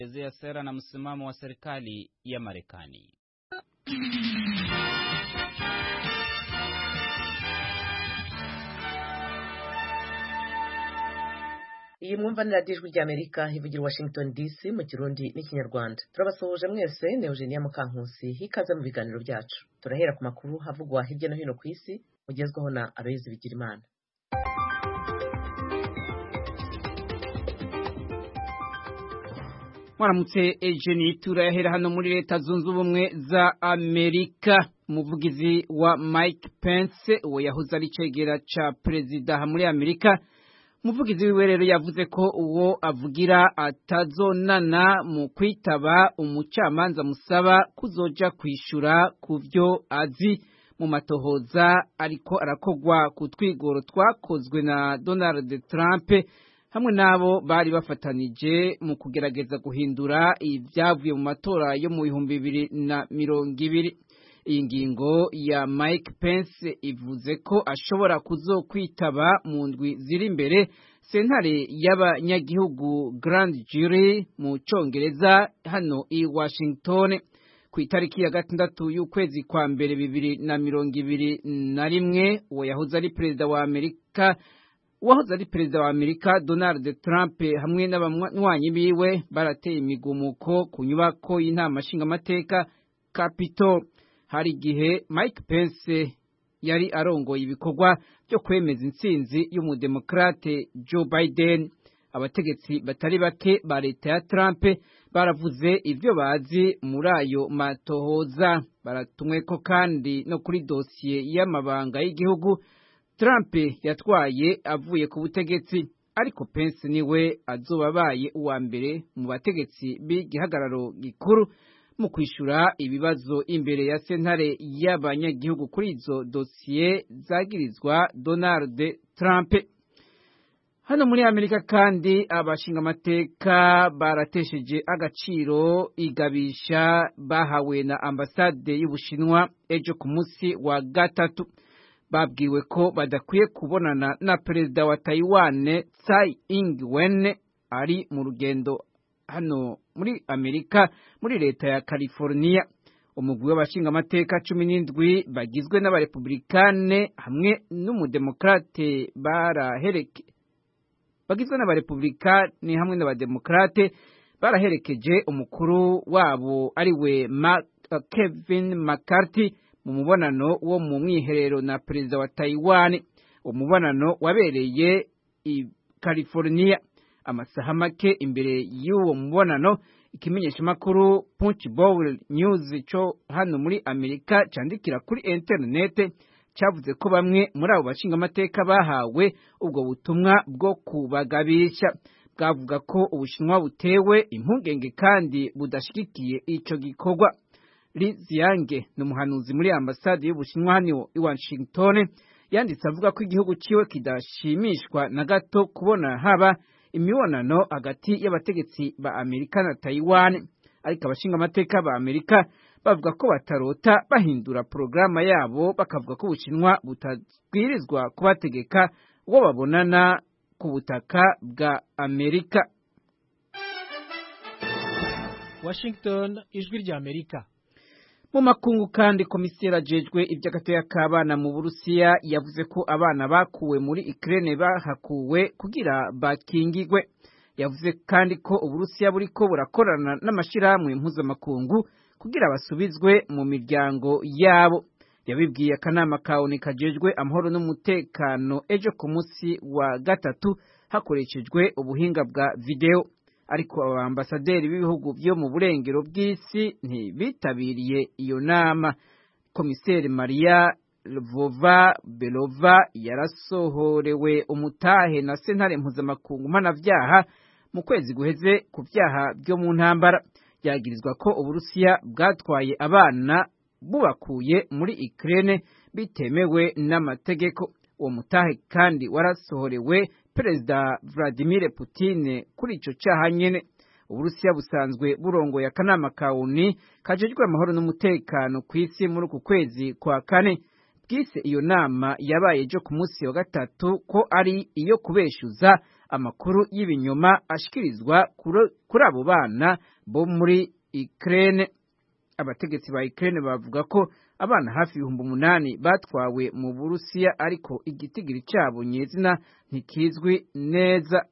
ya sera na msimamo wa serikali ya Marekani. Iyi mwumva ni radiyo ijwi ry'Amerika ivugira Washington DC mu Kirundi n'Ikinyarwanda. Turabasuhuje mwese, ni Eugenia Mukankusi, ikaze mu biganiro byacu. Turahera ku makuru havugwa hirya no hino ku isi, mugezweho na Aloyizi Bigirimana. Mwaramutse Eugenie, turahera hano muri Leta Zunze Ubumwe za Amerika. Umuvugizi wa Mike Pence uwo yahoze ari cegera ca perezida muri Amerika, umuvugizi wiwe rero yavuze ko uwo avugira atazonana mu kwitaba umucamanza musaba kuzoja kwishura kuvyo azi mu matohoza ariko arakogwa ku twigoro twakozwe na Donald Trump hamwe nabo bari bafatanije mu kugerageza guhindura ibyavuye mu matora yo mu 2020. Iyi ngingo ya Mike Pence ivuze ko ashobora kuzokwitaba mu ndwi ziri imbere sentare y'abanyagihugu Grand Jury mu Congereza hano i Washington ku itariki ya 6 y'ukwezi kwa mbere 2021. Uwo yahoze ari perezida wa Amerika Donald Trump hamwe n'abanywanyi biwe barateye imigumuko ku nyubako y'inama nshingamateka Capitol. Hari igihe Mike Pence yari arongoye ibikorwa byo kwemeza intsinzi y'umudemokrate Joe Biden. Abategetsi batari bake ba leta ya Trump baravuze ivyo bazi muri ayo matohoza. Baratumweko kandi no kuri dosiye y'amabanga y'igihugu Trump yatwaye avuye ku butegetsi, ariko Pence niwe azobabaye uwa mbere mu bategetsi b'igihagararo gikuru mu kwishura ibibazo imbere ya sentare y'abanyagihugu kuri izo dosiye zagirizwa Donald Trump. Hano muri Amerika kandi abashingamateka baratesheje agaciro igabisha bahawe na ambasade y'Ubushinwa ejo ku munsi wa gatatu. Babwiwe ko badakwiye kubonana na perezida wa Taiwan Tsai Ing-wen ari mu rugendo hano muri Amerika muri leta ya California. Umugwi w'abashingamateka 17 bagizwe n'abarepublikane hamwe n'umudemokrate baraherekeje umukuru wabo ariwe Kevin McCarthy mu mubonano wo mu mwiherero na perezida wa Taiwan. Umubonano wabereye i California. Amasaha make imbere y'uwo mubonano, ikimenyesha makuru Punchbowl News cyo hano muri Amerika candikira kuri internet cyavuze ko bamwe muri abo bashingamateka bahawe ubwo butumwa bwo kubagabisha. Bwavuga ko Ubushinwa butewe impungenge kandi budashigikiye ico gikorwa. Li Ziyange n'umuhanuzi muri ambasade y'Ubushinwa hano i Washington yanditse avuga ko igihugu ciwe kidashimishwa na gato kubona haba imibonano hagati y'abategetsi ba Amerika na Taiwan, ariko abashingamateka ba Amerika bavuga ko batarota bahindura programa yabo, bakavuga ko Ubushinwa butabwirizwa kubategeka uwo babonana ku butaka bwa Amerika. Washington, ijwi rya Amerika. Mu makungu kandi komisiyo ajejwe iby'agateka k'abana mu Burusiya yavuze ko abana bakuwe muri Ukraine bahakuwe kugira bakingigwe. Yavuze kandi ko Uburusiya buriko burakorana n'amashirahamwe mpuzamakungu kugira basubizwe mu miryango yabo. Yabibwiye akanama kaoni kajejwe amahoro n'umutekano ejo ku munsi wa gatatu hakoreshejwe ubuhinga bwa video. Ariko abambasaderi b'ibihugu byo mu burengero bw'isi ntibitabiriye iyo nama. Komiseri Maria Lvova-Belova yarasohorewe umutahe na sentare mpuzamakungu mpanavyaha mu kwezi guheze ku vyaha byo mu ntambara. Yagirizwa ko Uburusiya bwatwaye abana bubakuye muri Ukraine bitemewe n'amategeko. Uwo mutahe kandi warasohorewe Perezida Vladimir Putin kuri ico cyaha nyene. Uburusiya busanzwe burongoye akanama kauni kajejwe amahoro n'umutekano ku isi muri uku kwezi kwa kane. Bwise iyo nama yabaye ejo ku munsi wa gatatu ko ari iyo kubeshuza amakuru y'ibinyoma ashikirizwa kuri abo bana bo muri Ukraine. Abategetsi ba Ukraine bavuga ko abana hafi 8,000 batwawe mu Burusiya, ariko igitigiri cyabo nyezina ntikizwi neza.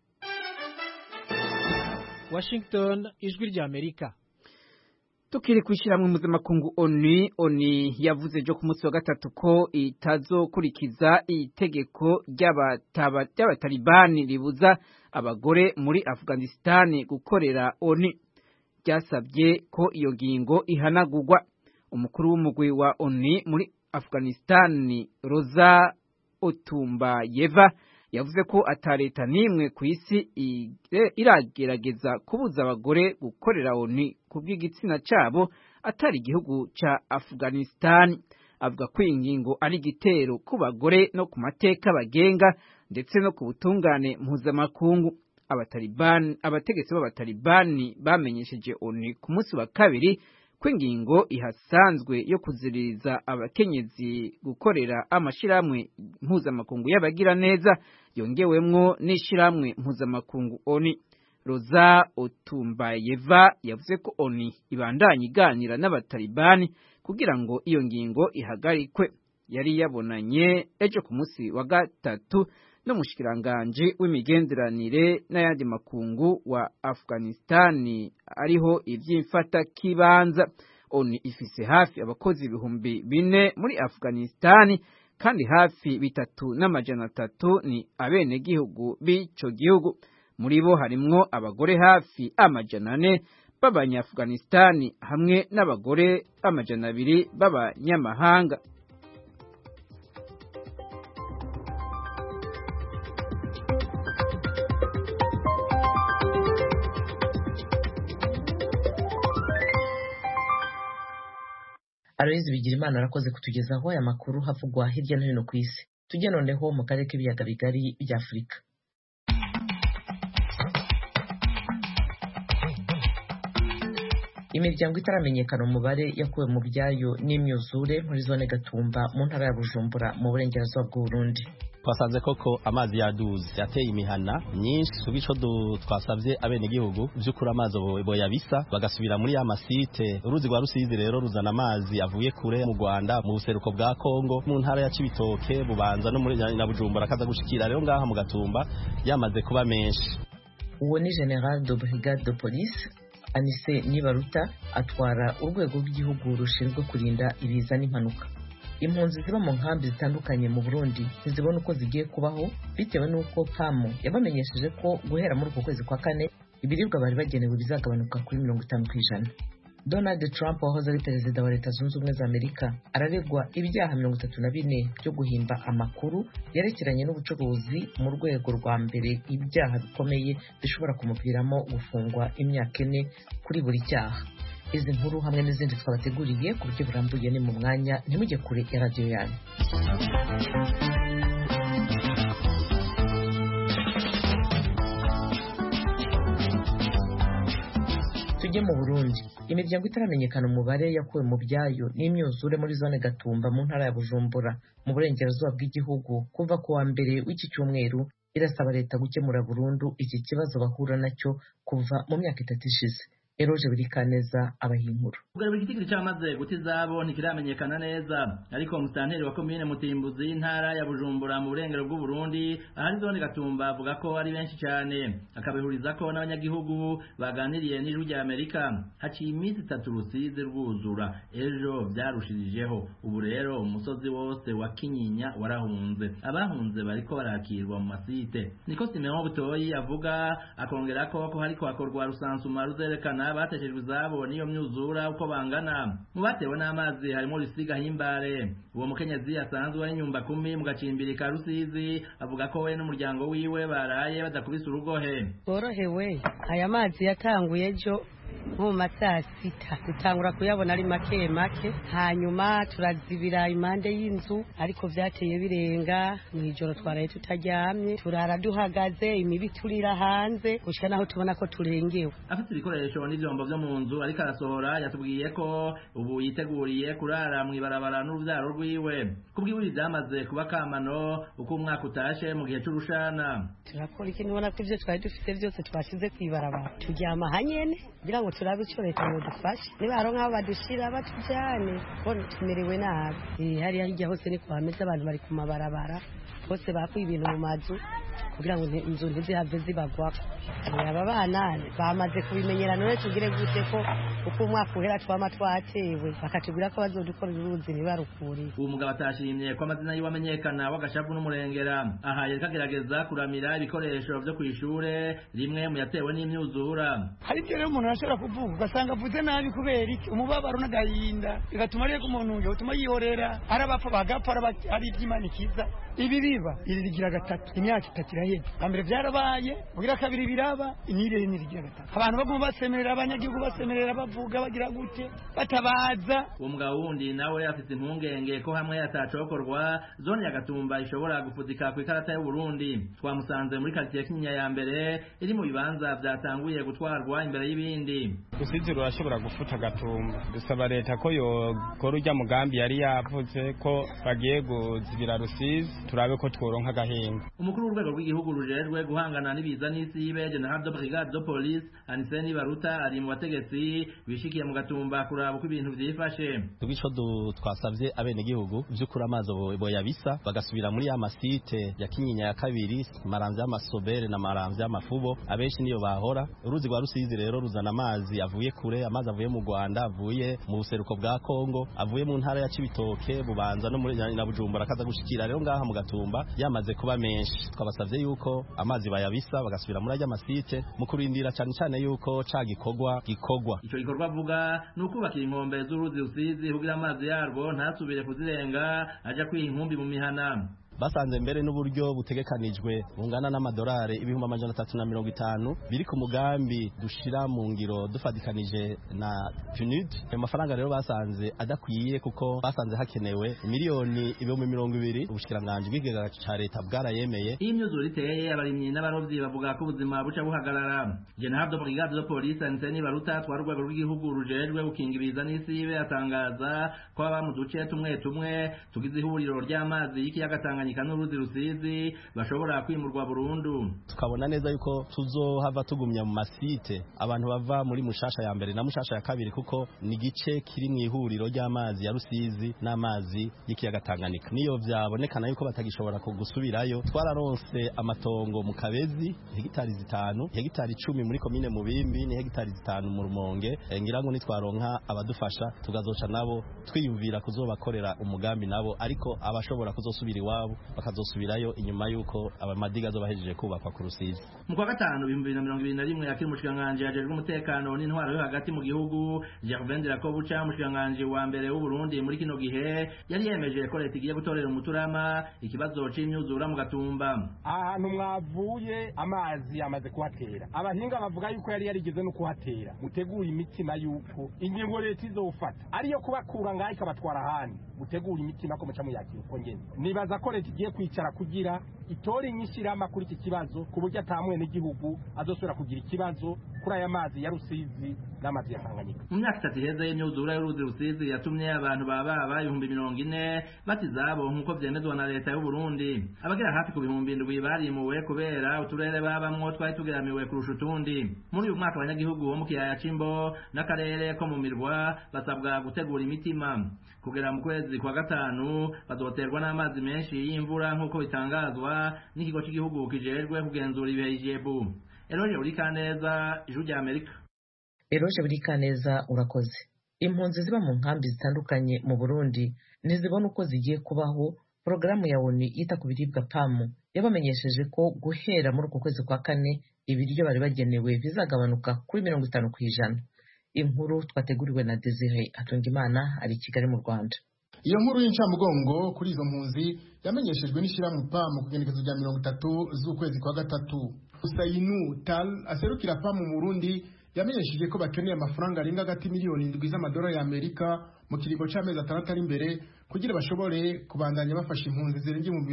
Washington, ijwi rya Amerika. Tukiri kwishiramwe mpuzamakungu ONU yavuze jo ku munsi wa gatatu ko itazokurikiza itegeko ry'abatalibani ribuza abagore muri Afghanistan gukorera ONU. Ryasabye ko iyo ngingo ihanagurwa. Umukuru w'umugwi wa ONU muri Afghanistan, Rosa Otumbayeva, yavuze ko atareta nimwe ku isi iragerageza kubuza abagore gukorera ONU kubw'igitsina cyabo atari igihugu ca Afghanistan. Avuga ko ingingo ari igitero ku bagore no ku mateka bagenga ndetse no ku butungane mpuzamakungu. Abategetsi b'abatalibani bamenyesheje ONU ku munsi wa kabiri ko ingingo ihasanzwe yo kuziririza abakenyezi gukorera amashirahamwe mpuzamakungu y'abagira neza yongewemwo n'ishirahamwe mpuzamakungu ONU. Rosa Otumbayeva yavuze ko ONU ibandanya iganira n'abatalibani kugira ngo iyo ngingo ihagarikwe. Yari yabonanye ejo ku munsi wa gatatu n'umushikiranganje w'imigenderanire n'ayandi makungu wa Afghanistan ariho ivy'imfata kibanza. ONU ifise hafi abakozi 4,000 muri Afghanistan, kandi hafi 3,300 ni abenegihugu b'ico gihugu. Muri bo harimwo abagore hafi 400 b'Abanya-Afghanistan hamwe n'abagore 200 b'abanyamahanga. Aloyizi Bigirimana arakoze kutugezaho aya makuru havugwa hirya no hino ku isi. Tujye noneho mu karere k'ibiyaga bigari bya Afurika. Imiryango itaramenyekana umubare yakuwe mu byayo n'imyuzure muri zone Gatumba mu ntara ya Bujumbura mu burengerazuba bw'u Burundi. Twasanze koko amazi yaduze yateye imihana myinshi, subico twasavye abenegihugu vy'ukuri amazi boyabisa bagasubira muri ya masite. Uruzi rwa Rusizi rero ruzana amazi avuye kure mu Rwanda, mu buseruko bwa Kongo, mu ntara ya Cibitoke, Bubanza no muri na Bujumbura, akaza gushikira rero ngaha mu Gatumba yamaze kuba menshi. Uwo ni General de Brigade de Police Anise Nibaruta atwara urwego rw'igihugu rushinzwe kurinda ibiza n'impanuka. Impunzi ziba mu nkambi zitandukanye mu Burundi ntizibona uko zigiye kubaho bitewe n'uko PAMU yabamenyesheje ko guhera muri uko kwezi kwa kane ibiribwa bari bagenewe bizagabanuka kuri 50%. Donald Trump wahoze ari perezida wa Leta Zunze Ubumwe za Amerika araregwa ibyaha 34 byo guhimba amakuru yerekeranye n'ubucuruzi mu rwego rwa mbere, ibyaha bikomeye bishobora kumuviramo gufungwa imyaka 4 kuri buri cyaha. Izi nkuru hamwe n'izindi twabateguriye ku buryo burambuye ni mu mwanya, ntimujye kure ya radio yanyu. Tujye mu Burundi. Imiryango itaramenyekana umubare yakuwe mu byayo n'imyuzure muri zone Gatumba mu ntara ya Bujumbura mu burengerazuba bw'igihugu kuva ku wa mbere w'iki cyumweru irasaba leta gukemura burundu iki kibazo bahura nacyo kuva mu myaka 3 ishize. Eroje Birikaneza abahinkuru. Ubwo igitigiri cyamaze gutizabo ntikiramenyekana neza, ariko musanteri wa commune Mutimbuzi y'intara ya Bujumbura mu burengero bw'u Burundi ahari zone Gatumba avuga ko ari benshi cyane, akabihuriza ko n'abanyagihugu baganiriye n'ijwi rya Amerika. Haciye iminsi 3 Rusizi rwuzura, ejo byarushirijeho. Ubu rero umusozi wose wa Kinyinya warahunze, abahunze bariko barakirwa mu masite. Niko Simeon Butoyi avuga, akongera ko hariko akorwa rusansuma ruzerekana bateshejwe izabo niyo myuzura uko bangana. Mu batewe n'amazi harimo Rusiga Himbare. Uwo mukenyezi asanzwe ari nyumba 10 mu gacimbiri ka Rusizi avuga ko we n'umuryango wiwe baraye badakubise urugohe. Borohewe aya mazi yatanguye ejo nko mu masaa sita dutangura kuyabona ari make make, hanyuma turazibira impande y'inzu ariko vyateye birenga, mw'ijoro twaraye tutaryamye, turara duhagaze, imibi turira hanze gushika naho tubona ko turengewe. Afite ibikoresho n'ivyombo vyo mu nzu ariko arasohora, yatubwiye ko ubu yiteguriye kurara mw'ibarabara n'uruvyaro rwiwe. Kubwiwe ivyamaze kuba kamano uko umwaka utashe mu gihe c'urushana. Turakora iki nubona ko ivyo twari dufite vyose twashize kw'ibarabara, turyama hanyene kugira ngo turabe ico leta yodufashe, nibaronka aho badushira batujane ko tumerewe nabi. Hariya hirya hose ni kuhameze, abantu bari ku mabarabara bose bakuye ibintu mu mazu kugira ngo inzu ntizihave zibagwako. Aba bana bamaze kubimenyera, none tugire gute ko uko umwaka uhera twama twatewe bakatubwira ko bazodukorera uruzi ntibarukuriye. Uwo mugabo atashimye ko amazina yiwe amenyekana w'agashavu n'umurengera, aha yariko agerageza kuramira ibikoresho vyo kw'ishure rimwe mu yatewe n'imyuzura. Hari ibyo rero umuntu arashobora kuvuga ugasanga avuze nabi kubera iki, umubabaro n'agahinda bigatuma rero umuntu utuma yihorera, arabapfa bagapfa, ari iby'Imana ikiza. Ibi biba irigira gatatu, imyaka itatu iraheze. Ambere byarabaye, ugira kabiri biraba, inire n'irigira gatatu. Abantu baguma basemerera, abanyagihugu basemerera, bavuga bagira gute, batabaza. Uwo mugabo wundi nawe afite impungenge ko hamwe atacokorwa zone ya Gatumba ishobora gufudika ku ikarata y'u Burundi. Twamusanze muri quartier Kinyinya ya mbere iri mu bibanza byatanguye gutwarwa imbere y'ibindi. Rusizi rurashobora gufuta Gatumba. Dusaba leta ko yokora urya mugambi yari yavuze ko bagiye guzibira Rusizi, turabe ko tworonka gahinga. Umukuru w'urwego rw'igihugu rujejwe guhangana n'ibiza n'isibe General de Brigade de Police Aniseni Baruta ari mu bategetsi bishikiye mu Gatumba kuraba uko ibintu vyifashe. Tugico twasavye abene gihugu vy'ukuri amazi boyabisa bagasubira muri ya masite ya Kinyinya ya kabiri, Maramvya y'Amasobere na Maramvya y'Amafubo, abenshi niyo bahora. Uruzi rwa Rusizi rero ruzana amazi avuye kure, amazi avuye mu Rwanda, avuye mu buseruko bwa Kongo, avuye mu ntara ya Cibitoke, Bubanza no muri na Bujumbura, akaza gushikira rero ngaha mu Gatumba yamaze kuba menshi. Twabasavye yuko amazi bayabisa bagasubira muri ajya masite mu kurindira cyane cyane yuko ca gikogwa. Ico gikorwa avuga ni ukubakira inkombe z'uruzi Rusizi kugira amazi yarwo ntasubire kuzirenga aja kw'inkumbi mu mihana. Basanze mbere n'uburyo butegekanijwe bungana n'amadolari 350 biri ku mugambi dushira mu ngiro dufadikanije na PNUD. Ayo mafaranga rero basanze adakwiye kuko basanze hakenewe miliyoni 20,000. Ubushikiranganje bw'ikigega ca leta bwarayemeye. Iyi myuzure iteye abarimyi n'abarovyi bavuga ko ubuzima buca buhagarara. General de Brigade de Police Aniseni Baruta twari urwego rw'igihugu rujejwe gukinga ibiza n'isibe atangaza ko aba mu duce tumwe tugize ihuriro ry'amazi y'ikiyaga Tanganyika n'uruzi Rusizi bashobora kwimurwa burundu. Tukabona neza yuko tuzohava tugumya mu masite abantu bava muri Mushasha ya mbere na Mushasha ya kabiri, kuko ni gice kiri mu ihuriro ry'amazi ya Rusizi n'amazi y'ikiyaga Tanganyika. Niyo vyabonekana yuko batagishobora kugusubirayo, twararonse amatongo mu Kabezi hegitari 5, hegitari 10 muri komine Mubimbi, ni hegitari 5 mu Rumonge. Ngira ngo nitwaronka abadufasha tugazoca nabo twiyumvira kuzobakorera umugambi nabo, ariko abashobora kuzosubira iwabo bakazosubirayo inyuma yuko abamadiga azobahejeje kubakwa ku Rusizi. Mu kwa gatanu 2021 akiri mushikanganje yajejwe umutekano n'intwaro yo hagati mu gihugu, Gervain Dirakobuca mushikanganje wa mbere w'u Burundi muri kino gihe yari yemeje ko leta igiye gutorera umuturama ikibazo c'imyuzura mu Gatumba. Ahantu mwavuye amazi yamaze kuhatera, abahinga bavuga yuko yari yarigeze no kuhatera. Mutegura imitima yuko ingingo leta izofata ariyo kubakura ngaho ikabatwara ahandi, mutegura imitima ko muca muyakira uko ngene. Nibaza ko leta igiye kwicara kugira itori nyishirama kuri iki kibazo ku buryo atamwe n'igihugu azosubira kugira ikibazo kuri aya mazi ya Rusizi n'amazi ya Tanganyika. Mu myaka 3 iheze y'imyuzura y'uruzi Rusizi yatumye abantu baba 40,000 batizabo nk'uko vyemezwa na leta y'u Burundi. Abagera hafi ku 7,000 barimuwe kubera uturere babamwo twari tugeramiwe kurusha utundi. Muri uyu mwaka abanyagihugu bo mu kiyaya c'Imbo n'akarere ko mu Mirwa basabwa gutegura imitima. Kugera mu kwezi kwa gatanu bazoterwa n'amazi menshi y'imvura nk'uko bitangazwa n'ikigo cy'igihugu kijejwe kugenzura ibihe IJEBU. Eroje Burikaneza, Ijwi rya Amerika. Eroje Burikaneza, urakoze. Impunzi ziba mu nkambi zitandukanye mu Burundi nizibona uko zigiye kubaho. Porogaramu ya ONU yita ku biribwa PAM yabamenyesheje ko guhera muri uku kwezi kwa kane ibiryo bari bagenewe bizagabanuka kuri 50%. Inkuru twateguriwe na Desire Hatungimana ari Kigali mu Rwanda. Iyo nkuru y'incamugongo kuri izo mpunzi yamenyeshejwe n'ishyirahamwe PAM ku igenekerezo rya 30 z'ukwezi kwa gatatu. Usainu Tal aserukira PAM mu Burundi yamenyesheje ko bakeneye amafaranga arenga hagati miliyoni 7 z'amadolari y'Amerika mu kiringo c'amezi 6 ari imbere kugira bashobore kubandanya bafasha impunzi zirenga mu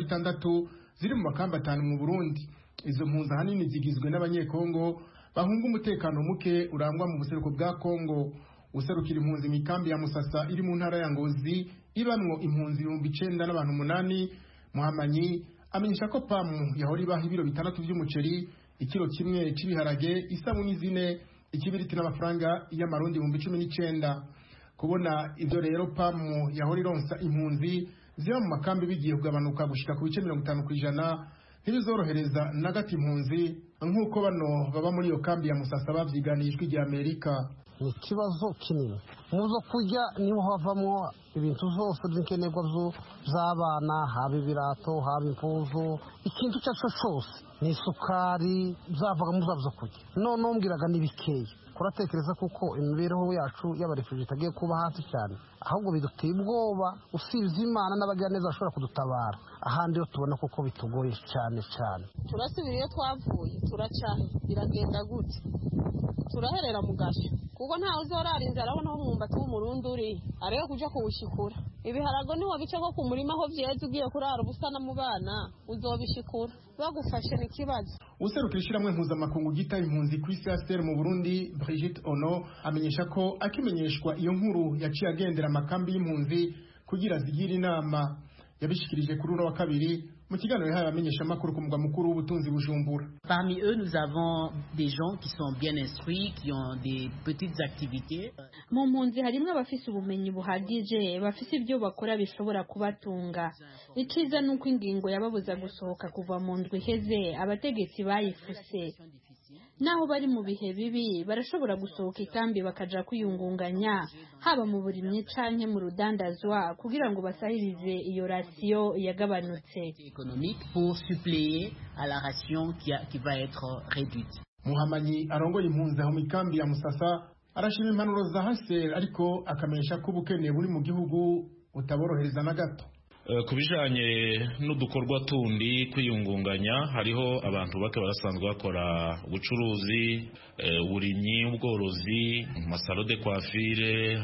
56 ziri mu makamba 5 mu Burundi. Izo mpunzi ahanini zigizwe n'abanyekongo bahunga umutekano muke urangwa mu buseruko bwa Kongo. Userukira impunzi mu kambi ya Musasa iri mu ntara ya Ngozi ibamwo impunzi 9,000 n'abantu 8. Muhamanyi amenyesha ko PAM yahora ibaha ibiro 6 by'umuceri, ikiro kimwe cy'ibiharage, isabuni 4, ikibiriti n'amafaranga y'amarundi 19,000. Kubona ibyo rero PAM yahora ironsa impunzi ziba mu makambi bigiye kugabanuka gushika ku bice 50% ntibizorohereza na gati impunzi nk'uko bano baba muri iyo kambi ya Musasa bavyiganijwe rya Amerika. Ni ikibazo kinini muzo kujya niho havamo ibintu zose by'inkenerwa z'abana, haba ibirato, haba impuzu, ikintu cyaco cyose ni isukari zavaga muzavuza kujya none umbwiraga nibikeya kuratekereza kuko imibereho yacu y'abarefugee itagiye kuba hasi cyane, ahubwo biduteye ubwoba. Usibye Imana n'abagira neza bashobora kudutabara, ahandi yo tubona kuko bitugoye cyane cyane. Turasubira iyo twavuye turacahe biragenda gute, turaherera mu gasho kuko ntawe uzorara inzara abona aho umwumbati w'umurundi uri arebe kuja kuwushikura. Ibiharago niho bice ko ku murima aho vyeze ugiye kurara ubusana mu bana uzobishikura, bagufashe n'ikibazo. Userukira ishiramwe mpuzamakungu gita impunzi ku isi ASR mu Burundi, Brigitte Ono, amenyesha ko akimenyeshwa iyo nkuru yaciye agendera amakambi y'impunzi kugira zigire inama. Yabishikirije kuri wa kabiri mu kiganiro yahaye abamenyesha makuru ku mugwa mukuru w'ubutunzi Bujumbura. Parmi eux nous avons des gens qui sont bien instruits, qui ont des petites activités. Mu mpunzi harimo abafise ubumenyi buhagije, bafise ibyo bakora bishobora kubatunga. Iciza nuko ingingo yababuza gusohoka kuva mu ndwi heze abategetsi bayifuse. Naho bari mu bihe bibi barashobora gusohoka ikambi bakaja kwiyungunganya haba mu burimyi canke mu rudandazwa kugira ngo basahirize iyo rasiyo yagabanutse économique pour suppléer à la ration qui va être réduite. Muhamanyi arongoye impunzi aho mu kambi ya Musasa arashima impanuro za HCR ariko akamenyesha ko ubukene buri mu gihugu utaborohereza na gato. Kubijanye n'udukorwa tundi kwiyungunganya hariho abantu bake barasanzwe bakora ubucuruzi, uburimyi, ubworozi, masalo de coiffure,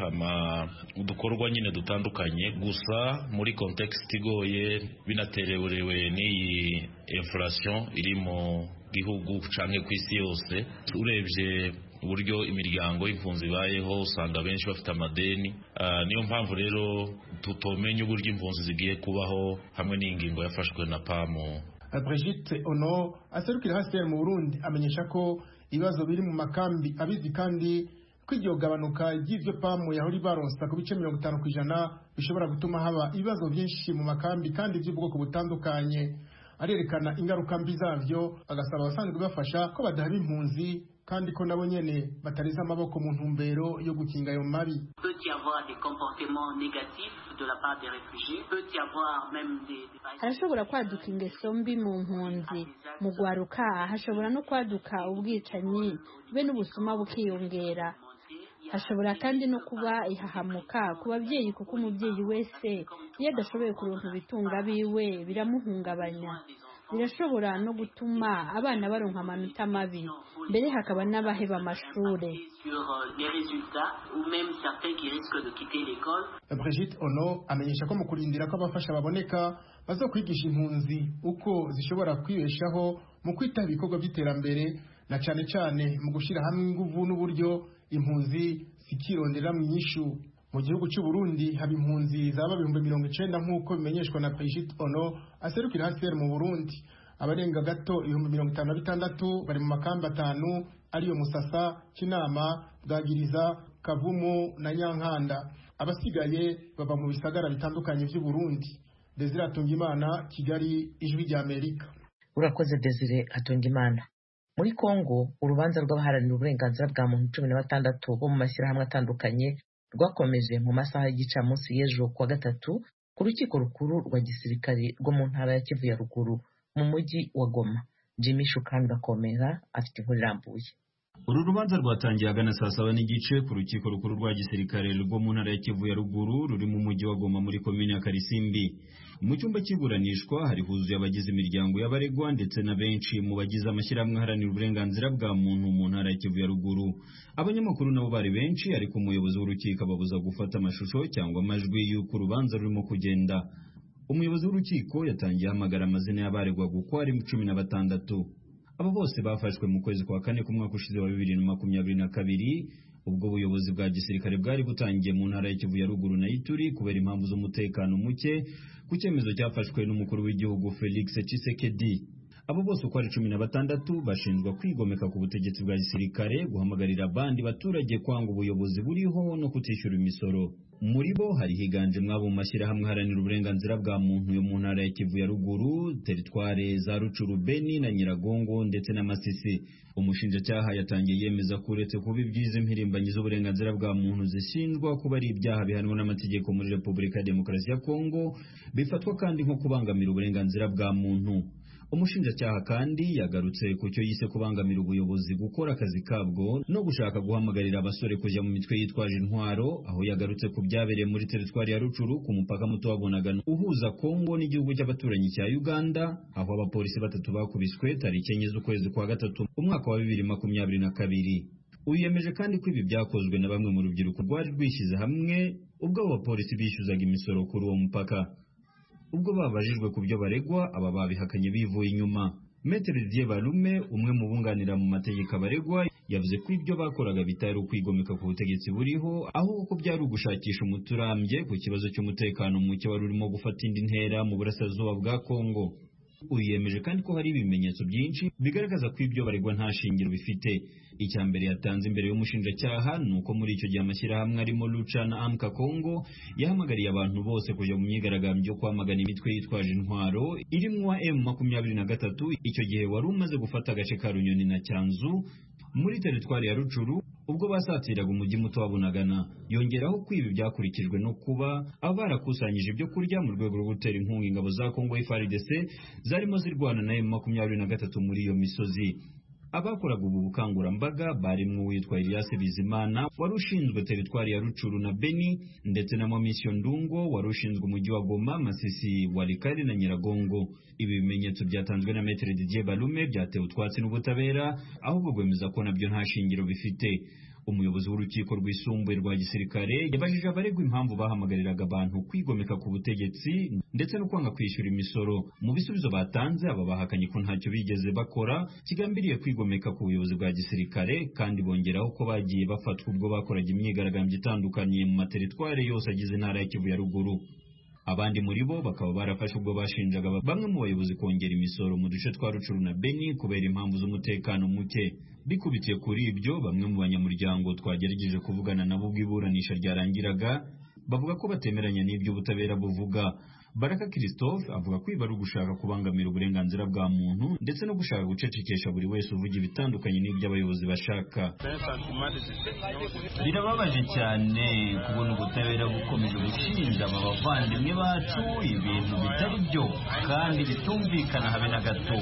udukorwa nyine dutandukanye. Gusa muri context igoye binaterewerewe n'iyi inflation iri mu gihugu canke kw'isi yose, urebye uburyo imiryango y'impunzi bayeho usanga benshi bafite amadeni. Niyo mpamvu rero tutomenya uburyo impunzi zigiye kubaho hamwe n'ingingo yafashwe na PAM. Brigitte Ono aserukira HCR mu Burundi amenyesha ko ibibazo biri mu makambi abizi kandi kw'iryo gabanuka ry'ivyo PAM yahora ibaronsa ku bice 50% bishobora gutuma haba ibibazo byinshi mu makambi kandi by'ubwoko butandukanye. Arerekana ingaruka mbi zavyo, agasaba abasanzwe bafasha ko badahaba impunzi kandi ko nabo nyene batariza amaboko mu ntumbero yo gukinga ayo mabi. Peut y avoir des comportements négatifs de la part des réfugiés, peut y avoir même des harashobora kwaduka ingeso mbi mu mpunzi, mu gwaruka hashobora no kwaduka ubwicanyi be n'ubusuma bukiyongera. Hashobora kandi no kuba ihahamuka ku babyeyi kuko umubyeyi wese iyo adashoboye kuronka ibitunga biwe biramuhungabanya. Birashobora no gutuma abana baronka amanota mabi, mbere hakaba n'abaheba amashure. Brigitte Ono amenyesha ko mu kurindira ko abafasha baboneka bazokwigisha impunzi uko zishobora kwibeshaho mu kwita ibikorwa by'iterambere na cane cane mu gushira hamwe inguvu n'uburyo impunzi zikirondera mu nyishu. Mu gihugu cy'u Burundi haba impunzi zaba 90,000 nk'uko bimenyeshwa na Brigitte Ono aserukira HCR mu Burundi. Abarenga gato 56,000 bari mu makamba 5 ariyo Musasa, Kinama, Bwagiriza, Kavumu na Nyankanda. Abasigaye baba mu bisagara bitandukanye by'u Burundi. Desire Atungimana, Kigali, Ijwi rya Amerika. Urakoze Desire Atungimana. Muri Kongo urubanza rw'abaharanira uburenganzira bwa muntu 16 bo mu mashyirahamwe atandukanye rwakomeje mu masaha y'igicamunsi y'ejo kuwa gatatu ku rukiko rukuru rwa gisirikari rwo mu ntara ya Kivu ya ruguru mu mujyi wa Goma. Jimmy Shukani Bakomera afite inkuru irambuye. Uru rubanza rwatangiye agana saa 7 n'igice ku rukiko rukuru rwa gisirikare rwo mu ntara ya Kivu ya ruguru ruri mu mujyi wa Goma muri komine ya Karisimbi. Mu cyumba cy'iburanishwa hari huzuye abagize imiryango y'abaregwa ndetse na benshi mu bagize amashyirahamwe aharanira uburenganzira bwa muntu mu ntara ya Kivu ya ruguru. Abanyamakuru nabo bari benshi ariko umuyobozi w'urukiko ababuza gufata amashusho cyangwa amajwi y'uko urubanza rurimo kugenda. Umuyobozi w'urukiko yatangiye hamagara amazina y'abaregwa guko ari 16. Abo bose bafashwe mu kwezi kwa kane ku mwaka ushize wa 2022 ubwo ubuyobozi bwa gisirikare bwari butangiye mu ntara ya Kivu ya ruguru na Ituri kubera impamvu z'umutekano muke ku cyemezo cyafashwe n'umukuru w'igihugu Felix Tshisekedi. Abo bose uko ari 16 bashinjwa kwigomeka ku butegetsi bwa gisirikare, guhamagarira abandi baturage kwanga ubuyobozi buriho no kutishyura imisoro. Muri bo hari higanje mwabo mu mashyirahamwe aharanira uburenganzira bwa muntu yo mu ntara ya Kivu ya ruguru, teritware za Rucuru, Beni na Nyiragongo ndetse na Masisi. Umushinjacyaha yatangiye yemeza ko uretse kuba ibyiza impirimbanyi z'uburenganzira bwa muntu zishinjwa kuba ari ibyaha bihanwa n'amategeko muri Repubulika ya Demokarasi ya Kongo, bifatwa kandi nko kubangamira uburenganzira bwa muntu. Umushinjacyaha kandi yagarutse ku cyo yise kubangamira ubuyobozi gukora akazi kabwo no gushaka guhamagarira abasore kujya mu mitwe yitwaje intwaro, aho yagarutse ku byabereye muri teritwari ya Rucuru ku mupaka muto wa Bunagana uhuza Kongo n'igihugu cy'abaturanyi cya Uganda, aho abapolisi 3 bakubiswe tariki 4 z'ukwezi kwa gatatu umwaka wa 2022. Uyemeje kandi ko ibi byakozwe na bamwe mu rubyiruko rwari rwishyize hamwe ubwo abapolisi bishyuzaga imisoro kuri uwo mupaka. Ubwo babajijwe ku byo baregwa, aba babihakanye bivuye inyuma. Maître Didier Balume, umwe mu bunganira mu mategeko abaregwa, yavuze ko ibyo bakoraga bitari ukwigomeka ku butegetsi buriho, ahubwo ko byari ugushakisha umuturambye ku kibazo cy'umutekano muke wari urimo gufata indi ntera mu burasirazuba bwa Kongo. Uyemeje kandi ko hari ibimenyetso byinshi bigaragaza ko ibyo baregwa nta shingiro bifite. Icya mbere yatanze imbere y'umushinjacyaha nuko muri icyo gihe amashyirahamwe arimo Lucha na Amka Kongo yahamagariye abantu bose kujya mu myigaragambyo kwamagana imitwe yitwaje intwaro irimo M23. Icyo gihe wari umaze gufata agace ka Runyoni na Cyanzu muri teritwari ya Rucuru ubwo basatiraga umujyi muto wa Bunagana. Yongeraho ko ibi byakurikijwe no kuba abarakusanyije ibyo kurya mu rwego rwo gutera inkunga ingabo za Kongo FARDC zarimo zirwana na M23 muri iyo misozi. Abakoraga ubu bukangurambaga barimo witwa Elias Bizimana wari ushinzwe teritwari ya Rucuru na Beni ndetse na Mission Ndungo wari ushinzwe umujyi wa Goma, Masisi, Walikari na Nyiragongo. Ibi bimenyetso byatanzwe na Maître Didier Balume byatewe utwatsi n'ubutabera ahubwo gwemeza ko nabyo nta shingiro bifite. Umuyobozi w'urukiko rwisumbuye rwa gisirikare yabajije abaregwa impamvu bahamagariraga abantu kwigomeka ku butegetsi ndetse no kwanga kwishyura imisoro. Mu bisubizo batanze aba bahakanye ko ntacyo bigeze bakora kigambiriye kwigomeka ku buyobozi bwa gisirikare, kandi bongeraho ko bagiye bafatwa ubwo bakoraga imyigaragambyo itandukanye mu materitware yose agize intara ya Kivu ya ruguru. Abandi muri bo bakaba barafashe ubwo bashinjaga bamwe mu bayobozi kongera imisoro mu duce twa Rucuru na Beni kubera impamvu z'umutekano muke. Bikubitiye kuri ibyo, bamwe mu banyamuryango twagerageje kuvugana nabo bw'iburanisha ryarangiraga bavuga ko batemeranya n'ibyo ubutabera buvuga. Baraka Christophe avuga ko iba ari ugushaka kubangamira uburenganzira bwa muntu ndetse no gushaka gucecekesha buri wese uvuga ibitandukanye n'ibyo abayobozi bashaka. Birababaje cyane kubona ubutabera bukomeje gushinja aba bavandimwe bacu ibintu bitari byo kandi bitumvikana habe na gato.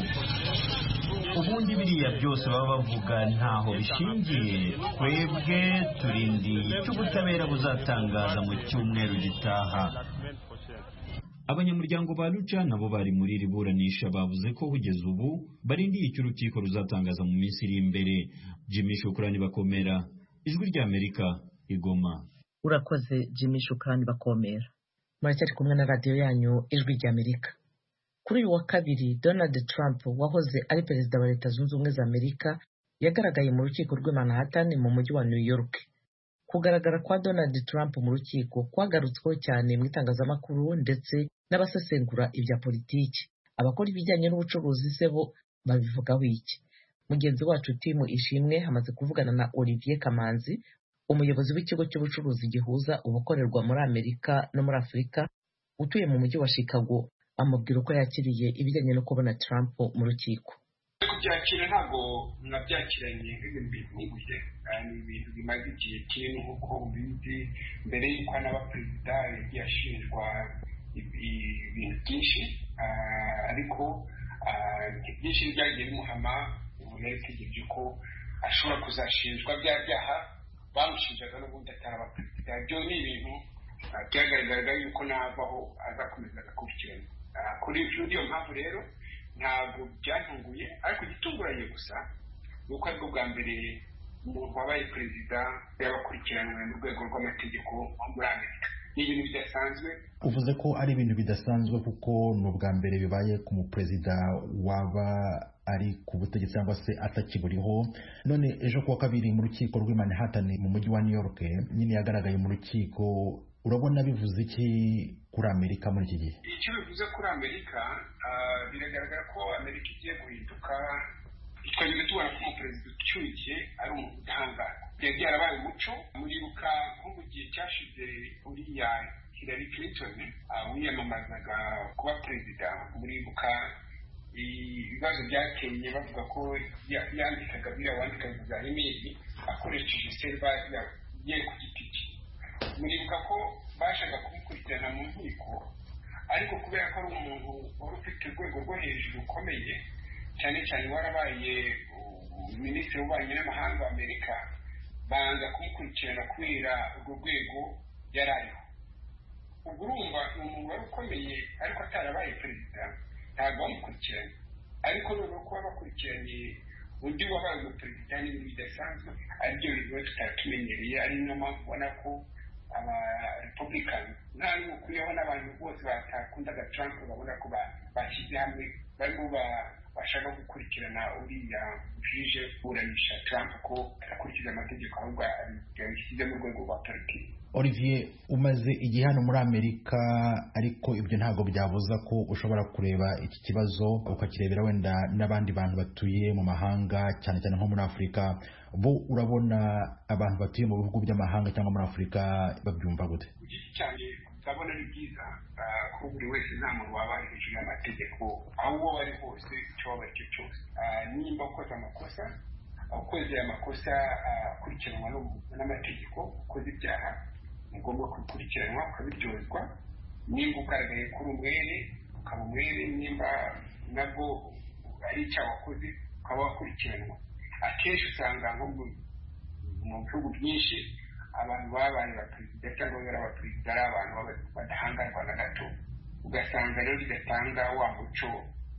Ubundi biriya byose baba bavuga ntaho bishingiye. Twebwe turindi cy'ubutabera buzatangaza mu cyumweru gitaha. Abanyamuryango ba Lucha nabo bari muri iri buranisha bavuze ko kugeza ubu barindiye icyo urukiko ruzatangaza mu minsi iri imbere. Jimmy Shukrani Bakomera, Ijwi ry'Amerika, Igoma. Urakoze Jimmy Shukrani Bakomera. Muracyari kumwe na radio yanyu Ijwi ry'Amerika. Kuri uyu wa kabiri, Donald Trump wahoze ari perezida wa Leta Zunze Ubumwe za Amerika yagaragaye mu rukiko rw'i Manhattan mu mujyi wa New York. Kugaragara kwa Donald Trump mu rukiko kwagarutsweho cyane mu itangazamakuru ndetse n'abasesengura ibya politiki. Abakora ibijyanye n'ubucuruzi se bo babivugaho iki? Mugenzi wacu Timu Ishimwe hamaze kuvugana na Olivier Kamanzi, umuyobozi w'ikigo cy'ubucuruzi gihuza ubukorerwa muri Amerika no muri Afurika, utuye mu mujyi wa Chicago, amubwira uko yakiriye ibijyanye no kubona Trump mu rukiko. Kubyakira ntabwo nabyakiranye nk'ibintu bihuye, ni ibintu bimaze igihe kinini nk'uko ubizi. Mbere y'uko anaba perezida yagiye ashinjwa ibintu byinshi, ariko byinshi byagiye bimuhama. Ubu rero tugejeje ko ashobora kuzashinjwa bya byaha bamushinjaga n'ubundi ataraba perezida. Ibyo ni ibintu byagaragaraga yuko navaho azakomeza agakurikirana. Kuri iyo mpamvu rero ntabwo byantunguye, ariko igitunguranye gusa ni uko aribwo bwa mbere umuntu wabaye perezida yabakurikiranwe mu rwego rw'amategeko muri Amerika. Ni ibintu bidasanzwe. Uvuze ko ari ibintu bidasanzwe kuko ni ubwa mbere bibaye ku muperezida waba ari ku butegetsi cyangwa se atakiburiho. None ejo kuwa kabiri mu rukiko rw'i Manhattan mu mujyi wa New York nyine yagaragaye mu rukiko, urabona bivuze iki kuri Amerika muri iki gihe? Icyo bivuze kuri Amerika, biragaragara ko Amerika igiye guhinduka. Twajyaga tubona ko umuperezida ucyuye ari umuntu udahangarwa. Byari byarabaye umuco. Muribuka nko mu gihe cyashize uriya Hillary Clinton wiyamamazaga kuba perezida, muribuka ibibazo byateye bavuga ko yandikaga biriya wandikaga za email akoresheje server ye ku giti cye. Muribuka ko bashaka kumukurikirana mu nkiko, ariko kubera ko ari umuntu wari ufite urwego rwo hejuru rukomeye, cyane cyane warabaye minisitiri w'ububanyi n'amahanga wa Amerika, banga kumukurikirana kubera urwo rwego yari ariho. Ubwo urumva ni umuntu wari ukomeye ariko atarabaye perezida, ntabwo bamukurikiranye. Ariko noneho kuba bakurikiranye undi wabaye umuperezida ni ibintu bidasanzwe, aribyo bintu tutatumenyereye. Ari niyo mpamvu ubona ko aba Republican nta n'ukuriyeho n'abantu bose batakundaga Trump babona ko bashyize hamwe barimo bashaka gukurikirana uriya jije buranisha Trump ko akurikiza amategeko ahubwo yabishyize mu rwego rwa politiki. Olivier, umaze igihe hano muri Amerika, ariko ibyo ntabwo byabuza ko ushobora kureba iki kibazo ukakirebera wenda n'abandi bantu batuye mu mahanga, cyane cyane nko muri Afurika. Bo urabona abantu batuye mu bihugu by'amahanga cyangwa muri Afurika babyumva gute? Ku giti cyane ndabona ari byiza ko buri wese nta muntu waba ari hejuru y'amategeko, aho uwo bari hose icyo waba aricyo cyose. Nimba ukoze amakosa, ukoze amakosa akurikiranwa n'amategeko, ukoze ibyaha ugomba gukurikiranwa ukabiryozwa. Nimba ugaragaye kuri umwere ukaba umwere, nimba nabwo ari icyaha wakoze ukaba wakurikiranwa. Akenshi usanga nko mu bihugu byinshi abantu babaye abaperezida cyangwa bari abaperezida ari abantu badahangarwa na gato, ugasanga rero bigatanga wa muco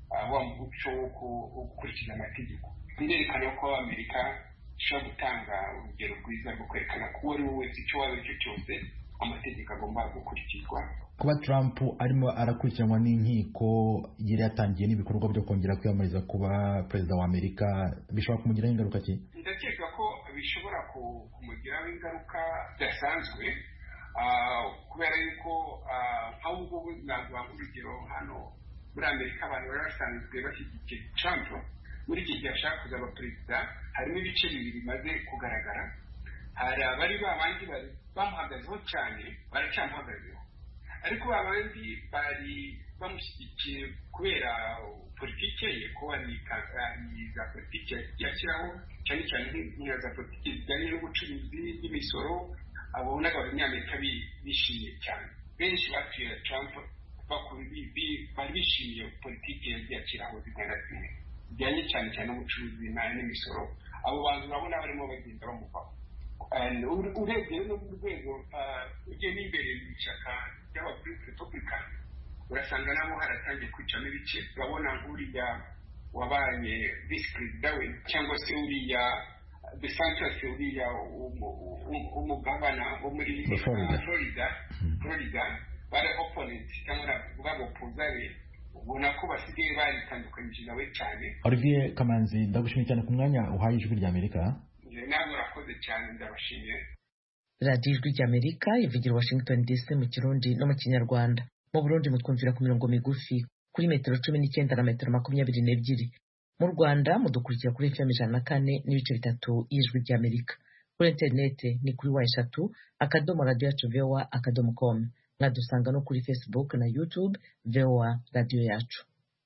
wo gukurikiza amategeko. Birerekana ko Amerika ishobora gutanga urugero rwiza rwo kwerekana ko uwo ari we wese icyo waba icyo cyose amategeko agomba gukurikizwa. Kuba Trump arimo arakurikiranwa n'inkiko, yari yatangiye n'ibikorwa byo kongera kwiyamamariza kuba perezida wa Amerika, bishobora kumugiraho ingaruka ki? Ndakeka ko bishobora kumugiraho ingaruka zidasanzwe, kubera yuko nk'aho ngubu naguha urugero hano muri Amerika abantu bari basanzwe bashyigikiye Trump. Muri iki gihe ashaka kuzaba perezida harimo ibice bibiri bimaze kugaragara. Hari abari babandi bamuhagazeho cyane, baracyamuhagazeho, ariko babandi bari bamushyigikiye kubera politiki ye, ko hari za politiki yashyiraho, cyane cyane nk'iyo za politiki zijyanye n'ubucuruzi n'imisoro. Abonaga abanyamerika bishimiye cyane. Benshi batuye Trump bari bishimiye politiki yashyiraho zijyanye cyane cyane n'ubucuruzi n'imisoro. Abo bantu urabona barimo bagenda bamuvaho. Urebye no mu rwego ugiye n'imbere mu ishyaka ry'Abarepublican, urasanga nabo haratangiye kwicamo ibice. Urabona nk'uriya wabaye visi perezida we, cyangwa se uriya DeSantis, uriya umugabana wo muri Florida, bari opponents cyangwa babopoza be, ubona ko basigaye baritandukanyije nawe cyane. Olivier Kamanzi, ndagushimiye cyane ku mwanya uhaye Ijwi ry'Amerika. Namwe urakoze cyane, ndabashimiye. radiyo Ijwi ry'Amerika ivugira Washington DC mu Kirundi no mu Kinyarwanda. Mu Burundi mutwumvira ku mirongo migufi kuri metero 19 na metero 22. Mu Rwanda mudukurikira kuri FM 104.3 y'Ijwi ry'Amerika. Kuri interineti ni kuri wa3.radio.voa.com. Mwadusanga no kuri Facebook na YouTube VOA Radio Yacu.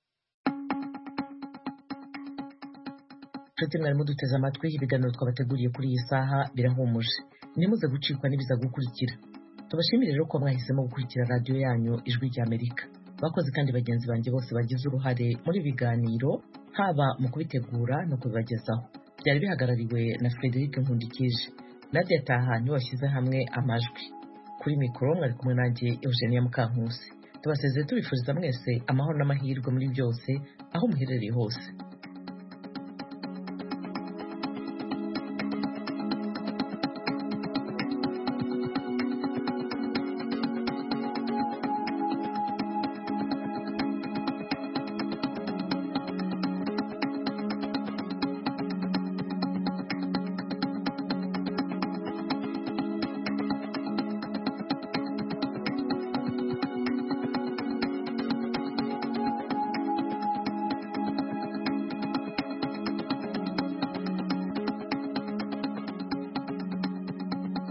Nshuti mwari muduteze amatwi, ibiganiro twabateguriye kuri iyi saha birahumuje. Nimuze gucikwa n'ibiza gukurikira. Tubashimire rero ko mwahisemo gukurikira radio yanyu Ijwi ry'Amerika. Bakoze kandi bagenzi banjye bose bagize uruhare muri biganiro, haba mu kubitegura no kubibagezaho. byari bihagarariwe na Frederic Nkundikije. Nadia Taha niwe washyize hamwe amajwi. Kuri mikoro mwari kumwe nanjye Eugenia Mukankusi. Tubasezeye tubifuriza mwese amahoro n'amahirwe muri byose aho muherereye hose.